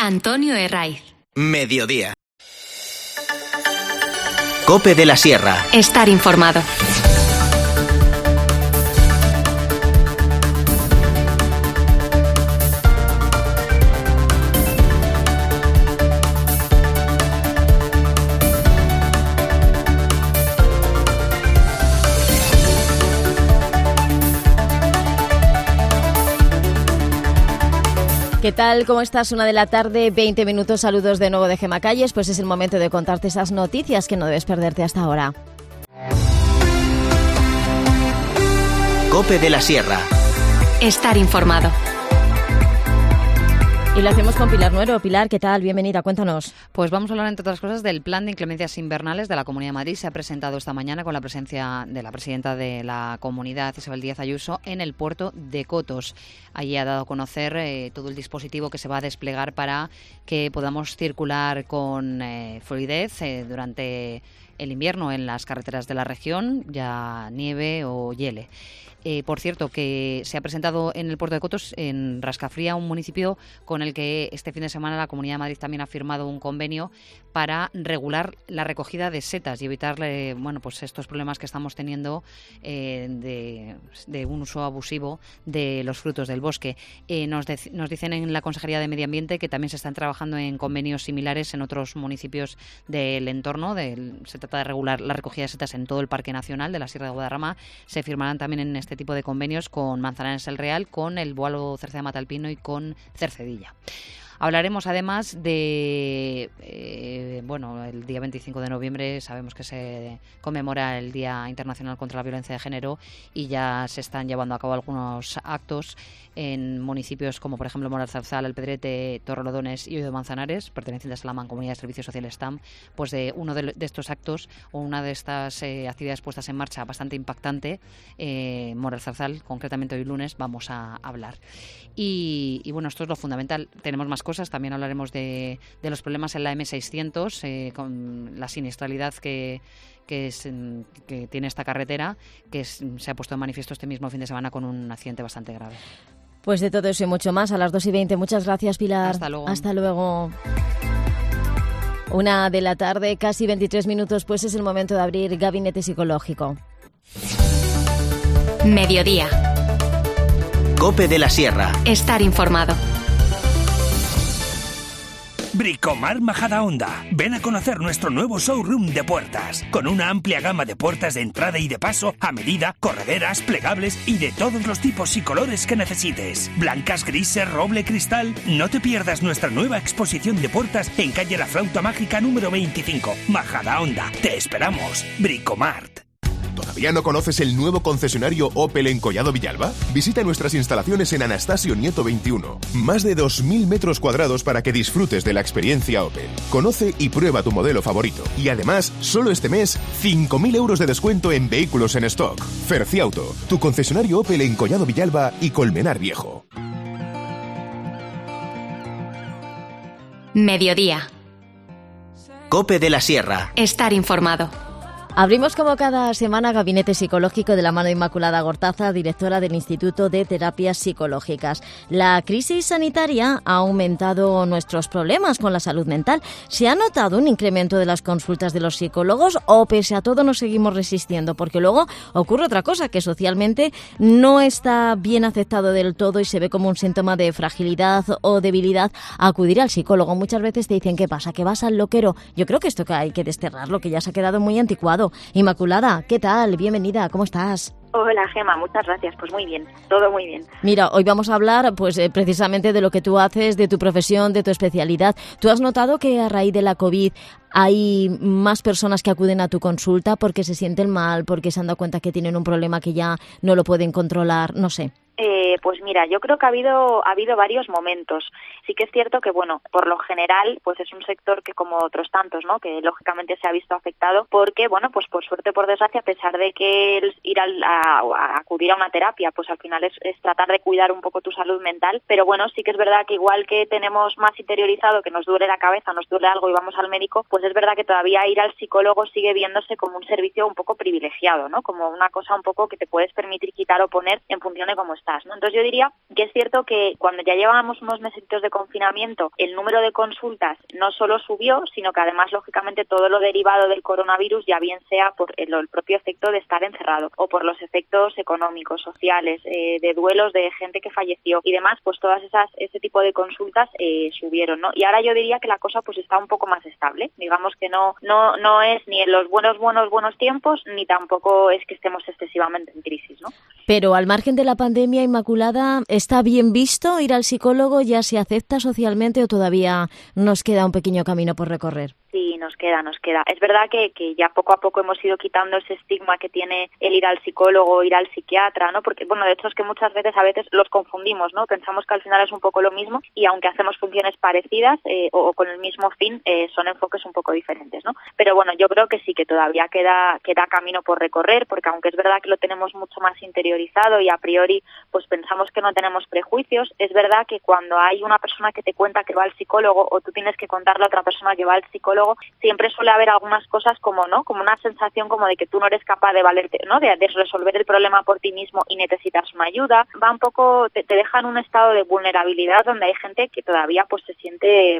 Antonio Herraiz. Mediodía. COPE de la Sierra. Estar informado. ¿Qué tal? ¿Cómo estás? 1:00 p.m, 20 minutos. Saludos de nuevo de Gemma Calles. Pues es el momento de contarte esas noticias que no debes perderte hasta ahora. COPE de la Sierra. Estar informado. Y lo hacemos con Pilar Nuero. Pilar, ¿qué tal? Bienvenida, cuéntanos. Pues vamos a hablar, entre otras cosas, del plan de inclemencias invernales de la Comunidad de Madrid. Se ha presentado esta mañana con la presencia de la presidenta de la comunidad, Isabel Díaz Ayuso, en el puerto de Cotos. Allí ha dado a conocer todo el dispositivo que se va a desplegar para que podamos circular con fluidez durante el invierno en las carreteras de la región, ya nieve o hiele. Por cierto, que se ha presentado en el puerto de Cotos, en Rascafría, un municipio con el que este fin de semana la Comunidad de Madrid también ha firmado un convenio para regular la recogida de setas y evitar pues estos problemas que estamos teniendo de un uso abusivo de los frutos del bosque. Nos dicen en la Consejería de Medio Ambiente que también se están trabajando en convenios similares en otros municipios del entorno. Se trata de regular la recogida de setas en todo el Parque Nacional de la Sierra de Guadarrama. Se firmarán también en este tipo de convenios con Manzanares el Real, con el Boalo Cerceda Matalpino y con Cercedilla. Hablaremos además de, el día 25 de noviembre sabemos que se conmemora el Día Internacional contra la Violencia de Género y ya se están llevando a cabo algunos actos en municipios como, por ejemplo, Moralzarzal, El Pedrete, Torrelodones y Oído Manzanares, pertenecientes a la Mancomunidad de Servicios Sociales TAM. Pues de uno de estos actos o una de estas actividades puestas en marcha bastante impactante, Moralzarzal, concretamente hoy lunes, vamos a hablar. Y bueno, esto es lo fundamental. Tenemos más cosas, también hablaremos de los problemas en la M600, con la siniestralidad que tiene esta carretera, que se ha puesto en manifiesto este mismo fin de semana con un accidente bastante grave. Pues de todo eso y mucho más a las 2:20. Muchas gracias, Pilar. Hasta luego. Hasta luego. 1:00 p.m, casi 23 minutos, pues es el momento de abrir Gabinete Psicológico. Mediodía. COPE de la Sierra. Estar informado. Bricomart Majadahonda. Ven a conocer nuestro nuevo showroom de puertas, con una amplia gama de puertas de entrada y de paso, a medida, correderas, plegables y de todos los tipos y colores que necesites. Blancas, grises, roble, cristal. No te pierdas nuestra nueva exposición de puertas en calle La Flauta Mágica número 25. Majadahonda. Te esperamos. Bricomart. ¿Todavía no conoces el nuevo concesionario Opel en Collado Villalba? Visita nuestras instalaciones en Anastasio Nieto 21. Más de 2.000 metros cuadrados para que disfrutes de la experiencia Opel. Conoce y prueba tu modelo favorito. Y además, solo este mes, 5.000 euros de descuento en vehículos en stock. Ferciauto, tu concesionario Opel en Collado Villalba y Colmenar Viejo. Mediodía. COPE de la Sierra. Estar informado. Abrimos como cada semana Gabinete Psicológico de la mano de Inmaculada Gortaza, directora del Instituto de Terapias Psicológicas. La crisis sanitaria ha aumentado nuestros problemas con la salud mental. ¿Se ha notado un incremento de las consultas de los psicólogos o pese a todo nos seguimos resistiendo? Porque luego ocurre otra cosa, que socialmente no está bien aceptado del todo y se ve como un síntoma de fragilidad o debilidad acudir al psicólogo. Muchas veces te dicen, ¿qué pasa? ¿Que vas al loquero? Yo creo que esto que hay que desterrarlo, que ya se ha quedado muy anticuado. Inmaculada, ¿qué tal? Bienvenida, ¿cómo estás? Hola, Gemma, muchas gracias. Pues muy bien, todo muy bien. Mira, hoy vamos a hablar precisamente de lo que tú haces, de tu profesión, de tu especialidad. ¿Tú has notado que a raíz de la COVID hay más personas que acuden a tu consulta porque se sienten mal, porque se han dado cuenta que tienen un problema que ya no lo pueden controlar? No sé. Pues mira, yo creo que ha habido varios momentos. Sí que es cierto que, bueno, por lo general, pues es un sector que como otros tantos, ¿no? Que lógicamente se ha visto afectado porque, bueno, pues por suerte, por desgracia, a pesar de que ir a acudir a una terapia, pues al final es tratar de cuidar un poco tu salud mental. Pero bueno, sí que es verdad que igual que tenemos más interiorizado que nos duele la cabeza, nos duele algo y vamos al médico, pues es verdad que todavía ir al psicólogo sigue viéndose como un servicio un poco privilegiado, ¿no? Como una cosa un poco que te puedes permitir quitar o poner en función de cómo estés. estás, ¿no? Entonces yo diría que es cierto que cuando ya llevábamos unos mesecitos de confinamiento, el número de consultas no solo subió, sino que además, lógicamente, todo lo derivado del coronavirus, ya bien sea por el propio efecto de estar encerrado o por los efectos económicos, sociales, de duelos de gente que falleció y demás, pues todas ese tipo de consultas subieron, ¿no? Y ahora yo diría que la cosa pues está un poco más estable. Digamos que no es ni en los buenos tiempos, ni tampoco es que estemos excesivamente en crisis, ¿no? Pero al margen de la pandemia, Inmaculada, ¿está bien visto ir al psicólogo? ¿Ya se acepta socialmente o todavía nos queda un pequeño camino por recorrer? Sí, nos queda. Es verdad que ya poco a poco hemos ido quitando ese estigma que tiene el ir al psicólogo, ir al psiquiatra, ¿no? Porque, bueno, de hecho es que muchas veces los confundimos, ¿no? Pensamos que al final es un poco lo mismo y aunque hacemos funciones parecidas o con el mismo fin, son enfoques un poco diferentes, ¿no? Pero bueno, yo creo que sí, que todavía queda camino por recorrer, porque aunque es verdad que lo tenemos mucho más interiorizado y a priori pues pensamos que no tenemos prejuicios, es verdad que cuando hay una persona que te cuenta que va al psicólogo o tú tienes que contarle a otra persona que va al psicólogo, siempre suele haber algunas cosas como una sensación como de que tú no eres capaz de valerte, ¿no? De resolver el problema por ti mismo y necesitas una ayuda. Va un poco, te deja en un estado de vulnerabilidad donde hay gente que todavía pues se siente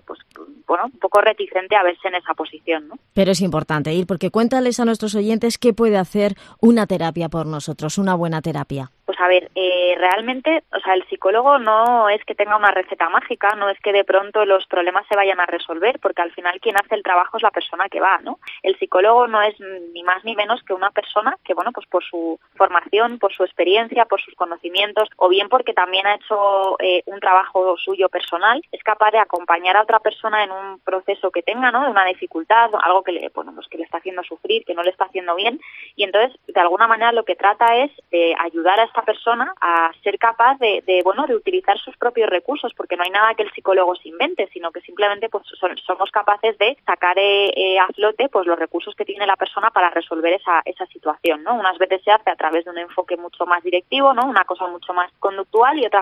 un poco reticente a verse en esa posición, ¿no? Pero es importante ir, porque cuéntales a nuestros oyentes qué puede hacer una terapia por nosotros, una buena terapia. Pues a ver, realmente, o sea, el psicólogo no es que tenga una receta mágica, no es que de pronto los problemas se vayan a resolver, porque al final quien hace el trabajo es la persona que va, ¿no? El psicólogo no es ni más ni menos que una persona que, bueno, pues por su formación, por su experiencia, por sus conocimientos, o bien porque también ha hecho un trabajo suyo personal, es capaz de acompañar a otra persona en un proceso que tenga, ¿no? De una dificultad, algo que le está haciendo sufrir, que no le está haciendo bien, y entonces, de alguna manera, lo que trata es de ayudar a esta persona a ser capaz de utilizar sus propios recursos, porque no hay nada que el psicólogo se invente, sino que simplemente pues somos capaces de sacar a flote pues los recursos que tiene la persona para resolver esa situación, ¿no? Unas veces se hace a través de un enfoque mucho más directivo, ¿no? Una cosa mucho más conductual y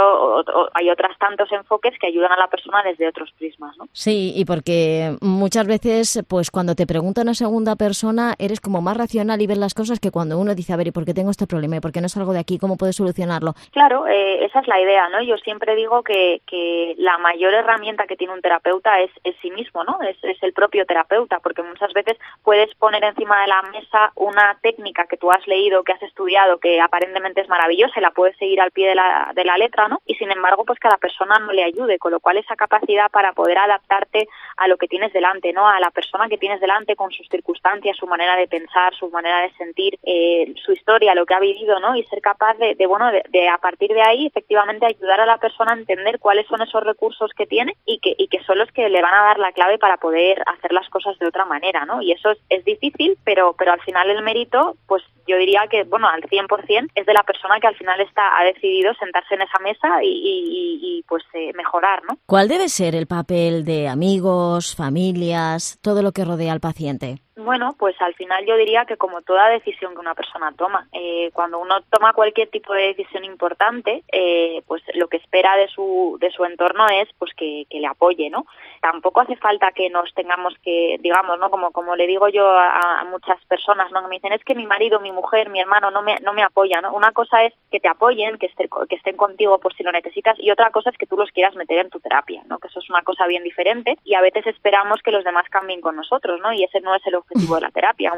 hay otros tantos enfoques que ayudan a la persona desde otros prismas, ¿no? Sí, y porque muchas veces pues cuando te preguntan a segunda persona eres como más racional y ves las cosas que cuando uno dice, a ver, ¿y por qué tengo este problema? ¿Y por qué no salgo de aquí? ¿Cómo puedo solucionarlo? Claro, esa es la idea, ¿no? Yo siempre digo que la mayor herramienta que tiene un terapeuta es sí mismo, ¿no? Es el propio terapeuta, porque muchas veces puedes poner encima de la mesa una técnica que tú has leído, que has estudiado, que aparentemente es maravillosa y la puedes seguir al pie de la letra, ¿no? Y sin embargo, pues que a la persona no le ayude, con lo cual esa capacidad para poder adaptarte a lo que tienes delante, ¿no? A la persona que tienes delante con sus circunstancias, su manera de pensar, su manera de sentir, su historia, lo que ha vivido, ¿no? Y ser capaz de a partir de ahí efectivamente ayudar a la persona a entender cuáles son esos recursos que tiene y que son los que le van a dar la clave para poder hacer las cosas de otra manera, ¿no? Y eso es difícil, pero al final el mérito, pues yo diría que, bueno, al 100% es de la persona que al final ha decidido sentarse en esa mesa y mejorar, ¿no? ¿Cuál debe ser el papel de amigos, familias, todo lo que rodea al paciente? Bueno, pues al final yo diría que como toda decisión que una persona toma, cuando uno toma cualquier tipo de decisión importante, pues lo que espera de su entorno es pues que le apoye, ¿no? Tampoco hace falta que nos tengamos que, digamos, ¿no? Como le digo yo a muchas personas, ¿no? Que me dicen, es que mi marido, mi mujer, mi hermano no me apoya, ¿no? Una cosa es que te apoyen, que estén contigo por si lo necesitas, y otra cosa es que tú los quieras meter en tu terapia, ¿no? Que eso es una cosa bien diferente y a veces esperamos que los demás cambien con nosotros, ¿no? Y ese no es el objetivo de la terapia.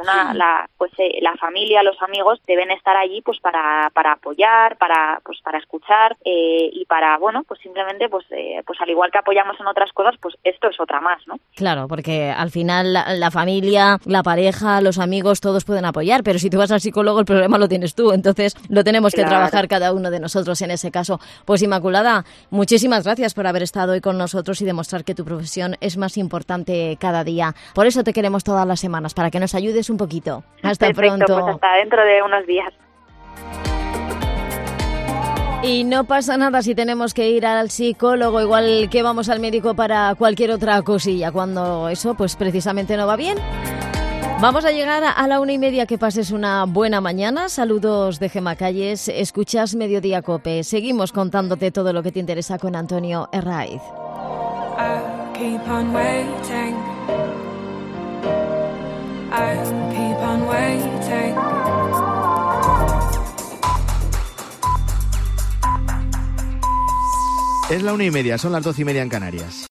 La familia, los amigos deben estar allí pues para apoyar, para escuchar y para, bueno, pues simplemente pues al igual que apoyamos en otras cosas, pues esto es otra más, ¿no? Claro, porque al final la familia, la pareja, los amigos, todos pueden apoyar, pero si tú vas al psicólogo el problema lo tienes tú, entonces lo tenemos que trabajar cada uno de nosotros en ese caso. Pues Inmaculada, muchísimas gracias por haber estado hoy con nosotros y demostrar que tu profesión es más importante cada día. Por eso te queremos todas las semanas, para que nos ayudes un poquito. Hasta Perfecto, pronto. Pues hasta dentro de unos días. Y no pasa nada si tenemos que ir al psicólogo, igual que vamos al médico para cualquier otra cosilla, cuando eso pues precisamente no va bien. Vamos a llegar a la 1:30, que pases una buena mañana. Saludos de Gemma Calles, escuchas Mediodía COPE. Seguimos contándote todo lo que te interesa con Antonio Herraiz. I'll keep on waiting. I'll keep on waiting. Es la 1:30, son las 12:30 en Canarias.